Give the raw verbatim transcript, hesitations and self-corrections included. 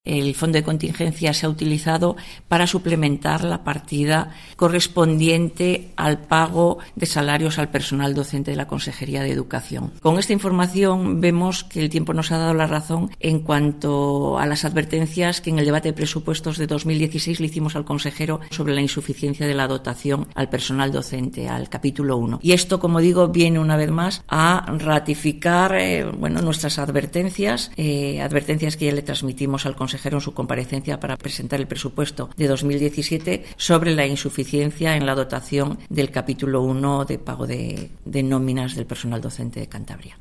El fondo de contingencia se ha utilizado para suplementar la partida correspondiente al pago de salarios al personal docente de la Consejería de Educación. Con esta información vemos que el tiempo nos ha dado la razón en cuanto a las advertencias que en el debate de presupuestos de dos mil dieciséis le hicimos al consejero sobre la insuficiencia de la dotación al personal docente, al capítulo uno. Y esto, como digo, viene una vez más a ratificar eh, bueno, nuestras advertencias, eh, advertencias que ya le transmitimos al consejero en su comparecencia para presentar el presupuesto de dos mil diecisiete sobre la insuficiencia en la dotación del capítulo uno de pago de, de nóminas del personal docente de Cantabria.